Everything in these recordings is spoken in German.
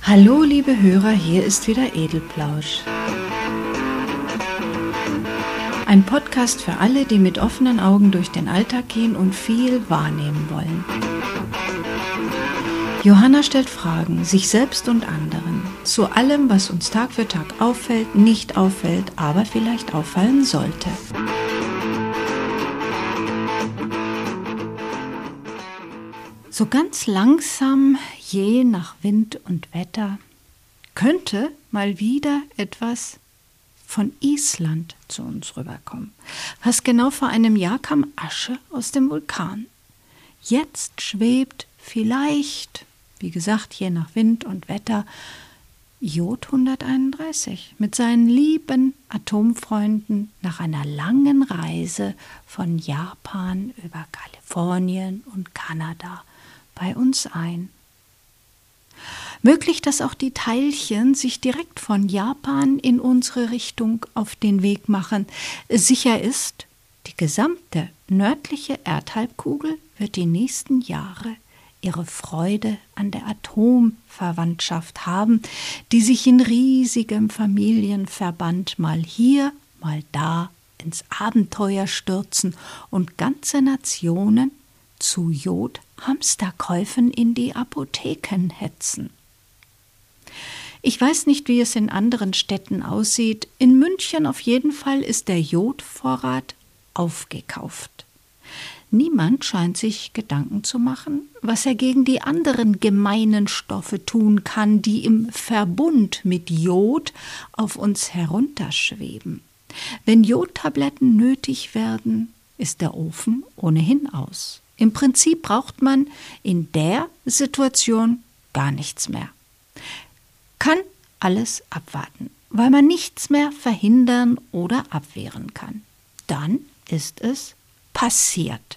Hallo liebe Hörer, hier ist wieder Edelplausch. Ein Podcast für alle, die mit offenen Augen durch den Alltag gehen und viel wahrnehmen wollen. Johanna stellt Fragen, sich selbst und anderen, zu allem, was uns Tag für Tag auffällt, nicht auffällt, aber vielleicht auffallen sollte. So ganz langsam, je nach Wind und Wetter, könnte mal wieder etwas von Island zu uns rüberkommen. Fast genau vor einem Jahr kam Asche aus dem Vulkan. Jetzt schwebt vielleicht, wie gesagt, je nach Wind und Wetter, Jod 131 mit seinen lieben Atomfreunden nach einer langen Reise von Japan über Kalifornien und Kanada bei uns ein. Möglich, dass auch die Teilchen sich direkt von Japan in unsere Richtung auf den Weg machen. Sicher ist, die gesamte nördliche Erdhalbkugel wird die nächsten Jahre ihre Freude an der Atomverwandtschaft haben, die sich in riesigem Familienverband mal hier, mal da ins Abenteuer stürzen und ganze Nationen zu Jod-Hamsterkäufen in die Apotheken hetzen. Ich weiß nicht, wie es in anderen Städten aussieht. In München auf jeden Fall ist der Jodvorrat aufgekauft. Niemand scheint sich Gedanken zu machen, was er gegen die anderen gemeinen Stoffe tun kann, die im Verbund mit Jod auf uns herunterschweben. Wenn Jodtabletten nötig werden, ist der Ofen ohnehin aus. Im Prinzip braucht man in der Situation gar nichts mehr. Kann alles abwarten, weil man nichts mehr verhindern oder abwehren kann. Dann ist es passiert.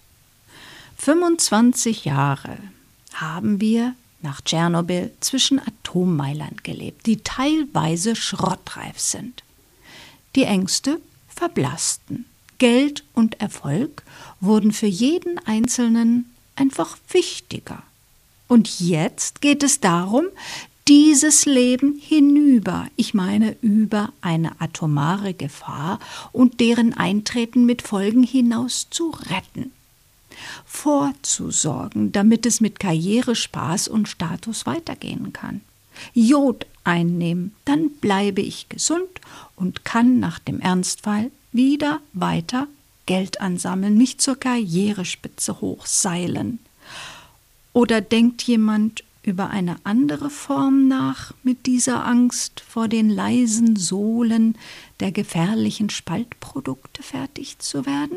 25 Jahre haben wir nach Tschernobyl zwischen Atommeilern gelebt, die teilweise schrottreif sind. Die Ängste verblassten. Geld und Erfolg wurden für jeden Einzelnen einfach wichtiger. Und jetzt geht es darum, dieses Leben hinüber, ich meine über eine atomare Gefahr und deren Eintreten mit Folgen hinaus zu retten. Vorzusorgen, damit es mit Karriere, Spaß und Status weitergehen kann. Jod einnehmen, dann bleibe ich gesund und kann nach dem Ernstfall wieder weiter Geld ansammeln, mich zur Karrierespitze hochseilen. Oder denkt jemand über eine andere Form nach, mit dieser Angst vor den leisen Sohlen der gefährlichen Spaltprodukte fertig zu werden?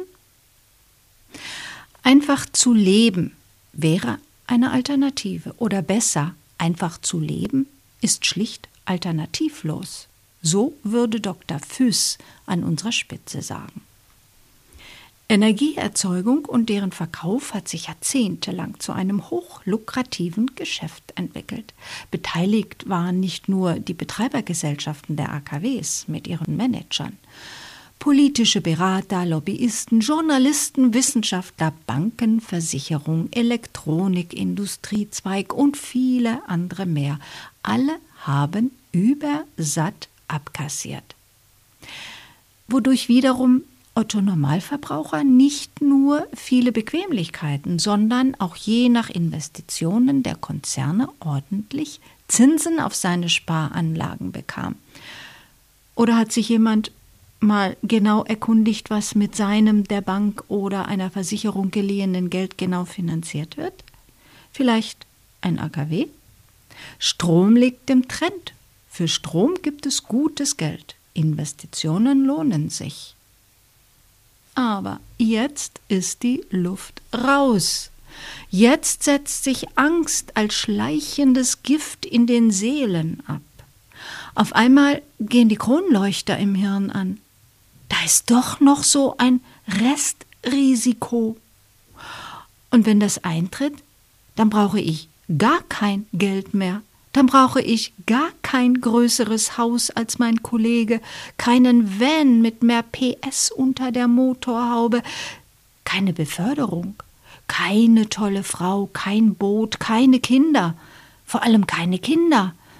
Einfach zu leben wäre eine Alternative. Oder besser, einfach zu leben ist schlicht alternativlos. So würde Dr. Füss an unserer Spitze sagen. Energieerzeugung und deren Verkauf hat sich jahrzehntelang zu einem hochlukrativen Geschäft entwickelt. Beteiligt waren nicht nur die Betreibergesellschaften der AKWs mit ihren Managern. Politische Berater, Lobbyisten, Journalisten, Wissenschaftler, Banken, Versicherung, Elektronik, Industriezweig und viele andere mehr. Alle haben übersatt abkassiert. Wodurch wiederum Otto-Normalverbraucher nicht nur viele Bequemlichkeiten, sondern auch je nach Investitionen der Konzerne ordentlich Zinsen auf seine Sparanlagen bekam. Oder hat sich jemand mal genau erkundigt, was mit seinem der Bank oder einer Versicherung geliehenen Geld genau finanziert wird? Vielleicht ein AKW? Strom liegt im Trend. Für Strom gibt es gutes Geld. Investitionen lohnen sich. Aber jetzt ist die Luft raus. Jetzt setzt sich Angst als schleichendes Gift in den Seelen ab. Auf einmal gehen die Kronleuchter im Hirn an. Da ist doch noch so ein Restrisiko. Und wenn das eintritt, dann brauche ich gar kein Geld mehr. Dann brauche ich gar kein größeres Haus als mein Kollege, keinen Van mit mehr PS unter der Motorhaube, keine Beförderung, keine tolle Frau, kein Boot, keine Kinder, vor allem keine Kinder,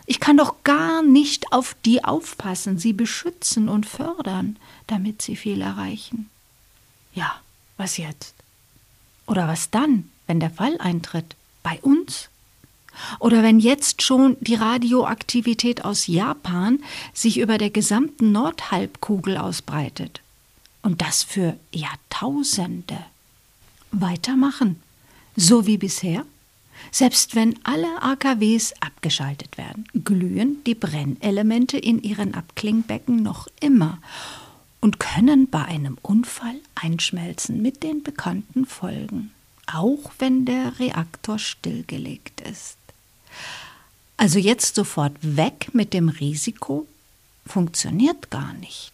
Ich kann doch gar nicht auf die aufpassen, sie beschützen und fördern, damit sie viel erreichen. Ja, was jetzt? Oder was dann, wenn der Fall eintritt? Bei uns? Oder wenn jetzt schon die Radioaktivität aus Japan sich über der gesamten Nordhalbkugel ausbreitet? Und das für Jahrtausende. Weitermachen, so wie bisher? Selbst wenn alle AKWs abgeschaltet werden, glühen die Brennelemente in ihren Abklingbecken noch immer und können bei einem Unfall einschmelzen mit den bekannten Folgen, auch wenn der Reaktor stillgelegt ist. Also jetzt sofort weg mit dem Risiko, funktioniert gar nicht.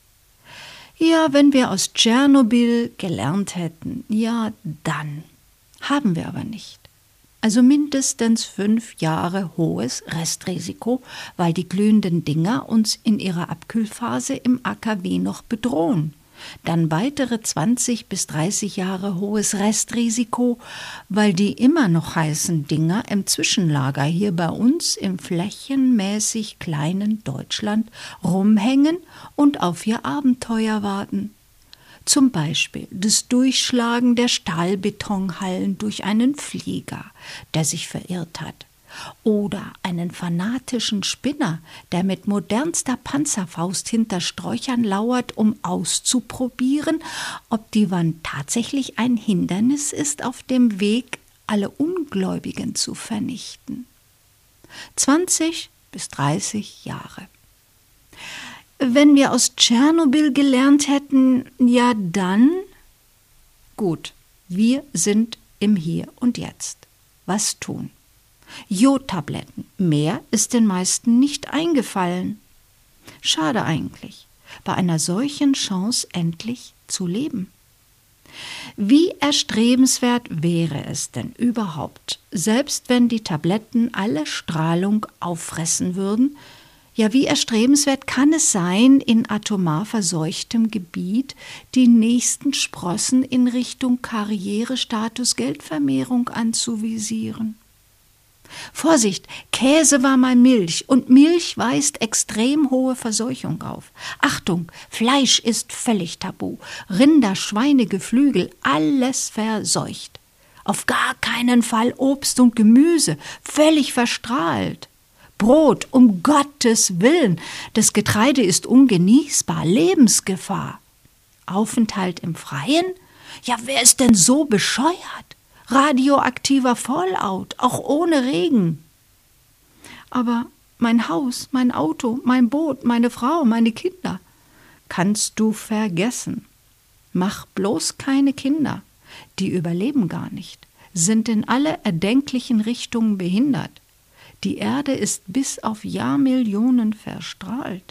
Ja, wenn wir aus Tschernobyl gelernt hätten, ja dann. Haben wir aber nicht. Also mindestens 5 Jahre hohes Restrisiko, weil die glühenden Dinger uns in ihrer Abkühlphase im AKW noch bedrohen. Dann weitere 20 bis 30 Jahre hohes Restrisiko, weil die immer noch heißen Dinger im Zwischenlager hier bei uns im flächenmäßig kleinen Deutschland rumhängen und auf ihr Abenteuer warten. Zum Beispiel das Durchschlagen der Stahlbetonhallen durch einen Flieger, der sich verirrt hat. Oder einen fanatischen Spinner, der mit modernster Panzerfaust hinter Sträuchern lauert, um auszuprobieren, ob die Wand tatsächlich ein Hindernis ist auf dem Weg, alle Ungläubigen zu vernichten. 20 bis 30 Jahre. Wenn wir aus Tschernobyl gelernt hätten, ja dann? Gut, wir sind im Hier und Jetzt. Was tun? Jodtabletten. Mehr ist den meisten nicht eingefallen. Schade eigentlich, bei einer solchen Chance endlich zu leben. Wie erstrebenswert wäre es denn überhaupt, selbst wenn die Tabletten alle Strahlung auffressen würden, ja, wie erstrebenswert kann es sein, in atomar verseuchtem Gebiet die nächsten Sprossen in Richtung Karrierestatus, Geldvermehrung anzuvisieren? Vorsicht, Käse war mal Milch und Milch weist extrem hohe Verseuchung auf. Achtung, Fleisch ist völlig tabu. Rinder, Schweine, Geflügel, alles verseucht. Auf gar keinen Fall Obst und Gemüse, völlig verstrahlt. Brot, um Gottes Willen, das Getreide ist ungenießbar, Lebensgefahr. Aufenthalt im Freien? Ja, wer ist denn so bescheuert? Radioaktiver Fallout, auch ohne Regen. Aber mein Haus, mein Auto, mein Boot, meine Frau, meine Kinder, kannst du vergessen. Mach bloß keine Kinder, die überleben gar nicht, sind in alle erdenklichen Richtungen behindert. Die Erde ist bis auf Jahrmillionen verstrahlt.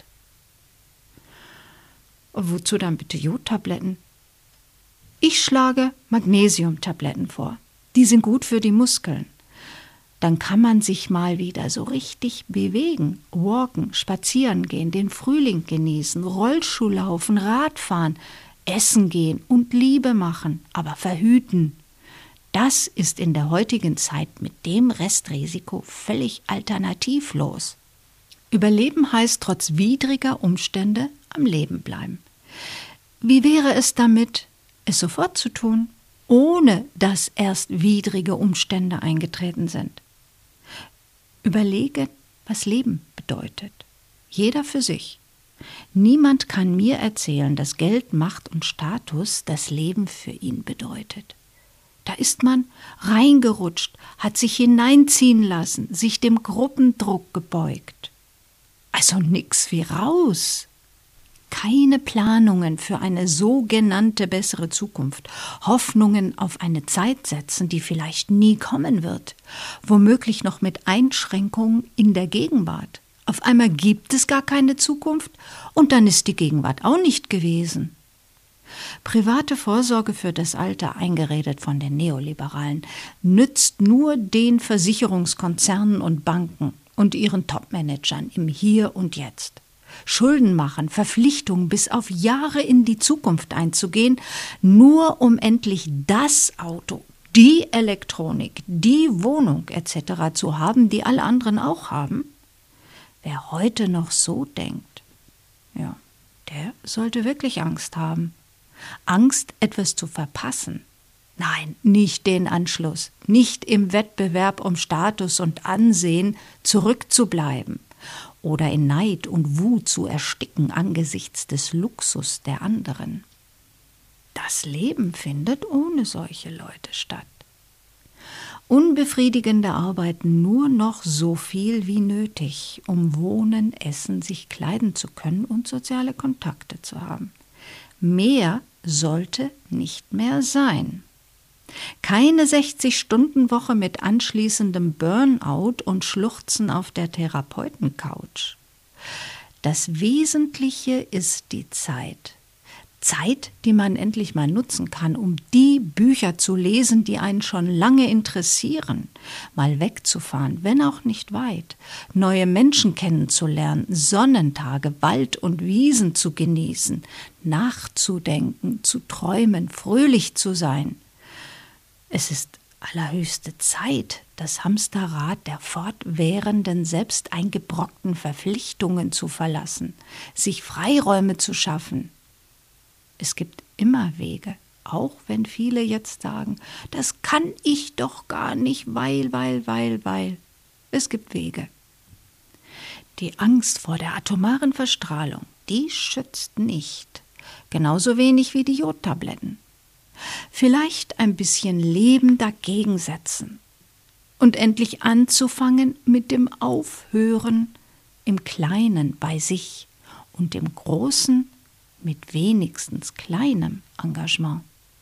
Wozu dann bitte Jodtabletten? Ich schlage Magnesiumtabletten vor. Die sind gut für die Muskeln. Dann kann man sich mal wieder so richtig bewegen, walken, spazieren gehen, den Frühling genießen, Rollschuh laufen, Radfahren, essen gehen und Liebe machen, aber verhüten. Das ist in der heutigen Zeit mit dem Restrisiko völlig alternativlos. Überleben heißt trotz widriger Umstände am Leben bleiben. Wie wäre es damit, es sofort zu tun, ohne dass erst widrige Umstände eingetreten sind? Überlege, was Leben bedeutet. Jeder für sich. Niemand kann mir erzählen, dass Geld, Macht und Status das Leben für ihn bedeutet. Da ist man reingerutscht, hat sich hineinziehen lassen, sich dem Gruppendruck gebeugt. Also nix wie raus. Keine Planungen für eine sogenannte bessere Zukunft, Hoffnungen auf eine Zeit setzen, die vielleicht nie kommen wird, womöglich noch mit Einschränkungen in der Gegenwart. Auf einmal gibt es gar keine Zukunft und dann ist die Gegenwart auch nicht gewesen. Private Vorsorge für das Alter, eingeredet von den Neoliberalen, nützt nur den Versicherungskonzernen und Banken und ihren Topmanagern im Hier und Jetzt. Schulden machen, Verpflichtungen bis auf Jahre in die Zukunft einzugehen, nur um endlich das Auto, die Elektronik, die Wohnung etc. zu haben, die alle anderen auch haben? Wer heute noch so denkt, ja, der sollte wirklich Angst haben. Angst, etwas zu verpassen. Nein, nicht den Anschluss, nicht im Wettbewerb um Status und Ansehen zurückzubleiben oder in Neid und Wut zu ersticken angesichts des Luxus der anderen. Das Leben findet ohne solche Leute statt. Unbefriedigende arbeiten nur noch so viel wie nötig, um wohnen, essen, sich kleiden zu können und soziale Kontakte zu haben. Mehr sollte nicht mehr sein. Keine 60-Stunden-Woche mit anschließendem Burnout und Schluchzen auf der Therapeutencouch. Das Wesentliche ist die Zeit. Zeit, die man endlich mal nutzen kann, um die Bücher zu lesen, die einen schon lange interessieren, mal wegzufahren, wenn auch nicht weit, neue Menschen kennenzulernen, Sonnentage, Wald und Wiesen zu genießen, nachzudenken, zu träumen, fröhlich zu sein. Es ist allerhöchste Zeit, das Hamsterrad der fortwährenden, selbst eingebrockten Verpflichtungen zu verlassen, sich Freiräume zu schaffen. Es gibt immer Wege, auch wenn viele jetzt sagen, das kann ich doch gar nicht, weil. Es gibt Wege. Die Angst vor der atomaren Verstrahlung, die schützt nicht, genauso wenig wie die Jodtabletten. Vielleicht ein bisschen Leben dagegen setzen und endlich anzufangen mit dem Aufhören im Kleinen bei sich und im Großen mit wenigstens kleinem Engagement.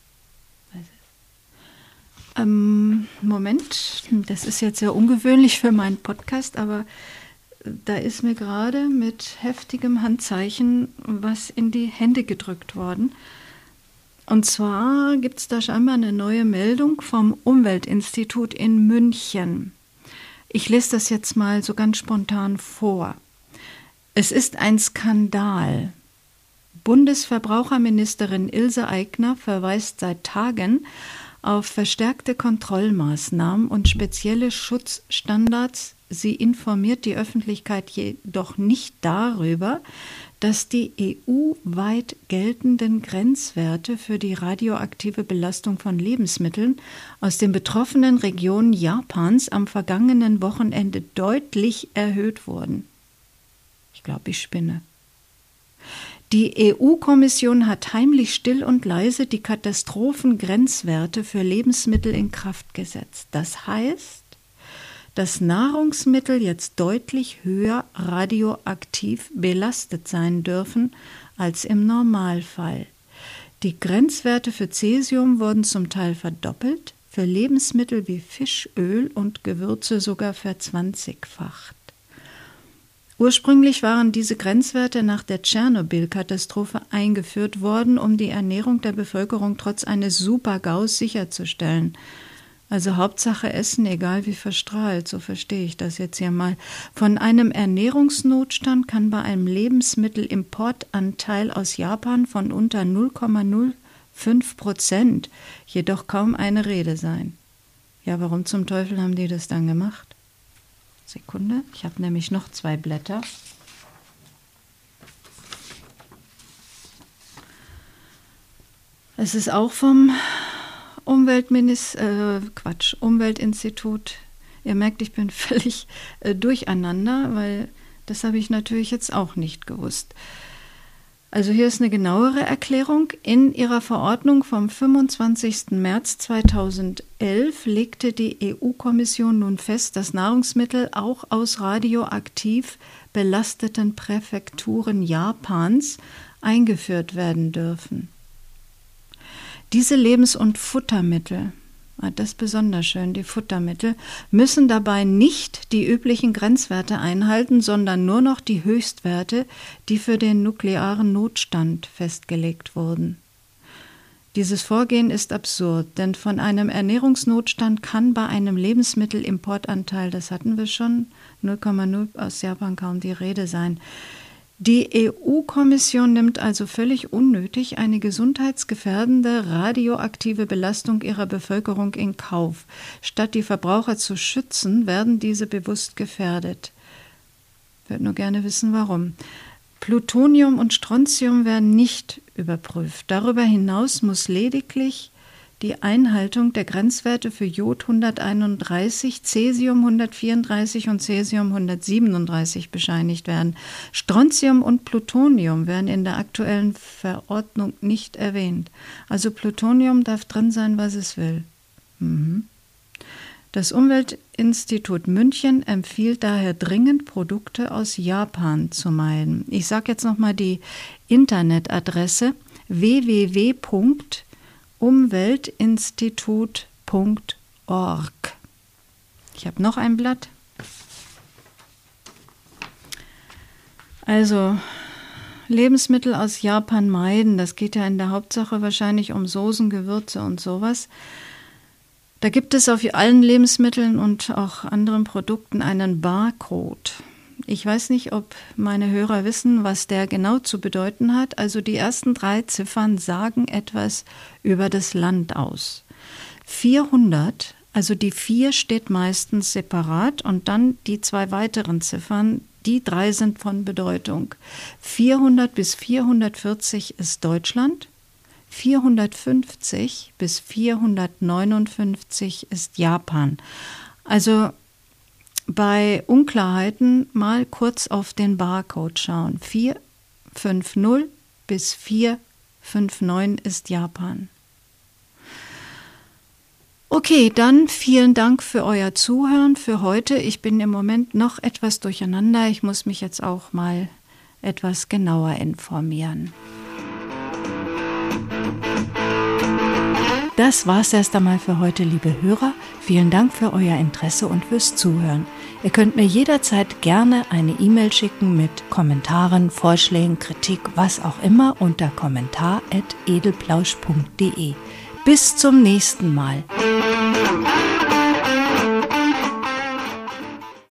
Moment, das ist jetzt sehr ungewöhnlich für meinen Podcast, aber da ist mir gerade mit heftigem Handzeichen was in die Hände gedrückt worden. Und zwar gibt es da scheinbar eine neue Meldung vom Umweltinstitut in München. Ich lese das jetzt mal so ganz spontan vor. Es ist ein Skandal. Bundesverbraucherministerin Ilse Aigner verweist seit Tagen auf verstärkte Kontrollmaßnahmen und spezielle Schutzstandards. Sie informiert die Öffentlichkeit jedoch nicht darüber, dass die EU-weit geltenden Grenzwerte für die radioaktive Belastung von Lebensmitteln aus den betroffenen Regionen Japans am vergangenen Wochenende deutlich erhöht wurden. Ich glaube, ich spinne. Die EU-Kommission hat heimlich still und leise die Katastrophengrenzwerte für Lebensmittel in Kraft gesetzt. Das heißt, dass Nahrungsmittel jetzt deutlich höher radioaktiv belastet sein dürfen als im Normalfall. Die Grenzwerte für Cäsium wurden zum Teil verdoppelt, für Lebensmittel wie Fisch, Öl und Gewürze sogar verzwanzigfacht. Ursprünglich waren diese Grenzwerte nach der Tschernobyl-Katastrophe eingeführt worden, um die Ernährung der Bevölkerung trotz eines Super-GAUs sicherzustellen. Also Hauptsache Essen, egal wie verstrahlt, so verstehe ich das jetzt hier mal. Von einem Ernährungsnotstand kann bei einem Lebensmittelimportanteil aus Japan von unter 0,05% jedoch kaum eine Rede sein. Ja, warum zum Teufel haben die das dann gemacht? Sekunde, ich habe nämlich noch 2 Blätter. Es ist auch vom Umweltinstitut. Ihr merkt, ich bin völlig durcheinander, weil das habe ich natürlich jetzt auch nicht gewusst. Also hier ist eine genauere Erklärung. In ihrer Verordnung vom 25. März 2011 legte die EU-Kommission nun fest, dass Nahrungsmittel auch aus radioaktiv belasteten Präfekturen Japans eingeführt werden dürfen. Diese Lebens- und Futtermittel, das ist besonders schön, die Futtermittel, müssen dabei nicht die üblichen Grenzwerte einhalten, sondern nur noch die Höchstwerte, die für den nuklearen Notstand festgelegt wurden. Dieses Vorgehen ist absurd, denn von einem Ernährungsnotstand kann bei einem Lebensmittelimportanteil, das hatten wir schon, 0,0 aus Japan kaum die Rede sein. Die EU-Kommission nimmt also völlig unnötig eine gesundheitsgefährdende radioaktive Belastung ihrer Bevölkerung in Kauf. Statt die Verbraucher zu schützen, werden diese bewusst gefährdet. Ich würde nur gerne wissen, warum. Plutonium und Strontium werden nicht überprüft. Darüber hinaus muss lediglich die Einhaltung der Grenzwerte für Jod 131, Cäsium 134 und Cäsium 137 bescheinigt werden. Strontium und Plutonium werden in der aktuellen Verordnung nicht erwähnt. Also Plutonium darf drin sein, was es will. Das Umweltinstitut München empfiehlt daher dringend, Produkte aus Japan zu meiden. Ich sage jetzt nochmal die Internetadresse www.umweltinstitut.org. Ich habe noch ein Blatt. Also Lebensmittel aus Japan meiden, das geht ja in der Hauptsache wahrscheinlich um Soßen, Gewürze und sowas. Da gibt es auf allen Lebensmitteln und auch anderen Produkten einen Barcode. Ich weiß nicht, ob meine Hörer wissen, was der genau zu bedeuten hat. Also die ersten 3 Ziffern sagen etwas über das Land aus. 400, also die 4 steht meistens separat und dann die 2 weiteren Ziffern, die 3 sind von Bedeutung. 400 bis 440 ist Deutschland. 450 bis 459 ist Japan. Also bei Unklarheiten mal kurz auf den Barcode schauen. 450 bis 459 ist Japan. Okay, dann vielen Dank für euer Zuhören für heute. Ich bin im Moment noch etwas durcheinander. Ich muss mich jetzt auch mal etwas genauer informieren. Das war's erst einmal für heute, liebe Hörer. Vielen Dank für euer Interesse und fürs Zuhören. Ihr könnt mir jederzeit gerne eine E-Mail schicken mit Kommentaren, Vorschlägen, Kritik, was auch immer unter kommentar@edelplausch.de. Bis zum nächsten Mal.